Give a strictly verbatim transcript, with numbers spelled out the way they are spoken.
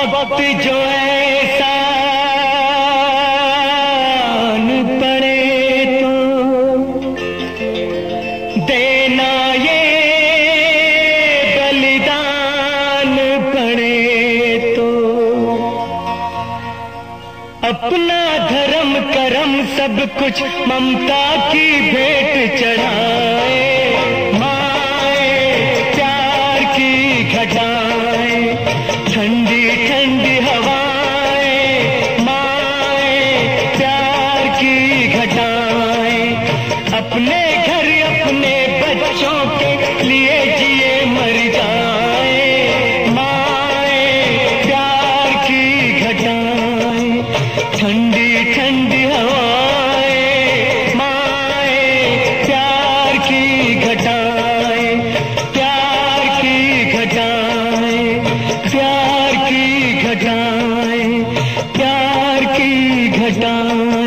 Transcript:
वक्त जो ऐसा न पड़े तो देना ये बलिदान पड़े तो अपना धर्म करम सब कुछ ममता की भेंट चढ़ाए। ठंडी ठंडी हवाएं माए प्यार की घटाएं, अपने घर अपने बच्चों के लिए जिए मर जाए। माए प्यार की घटाएं, ठंडी ठंडी हवाएं माए प्यार की घटाएं, प्यार की घटाएं, प्यार की घटाएं, प्यार की घटाएं।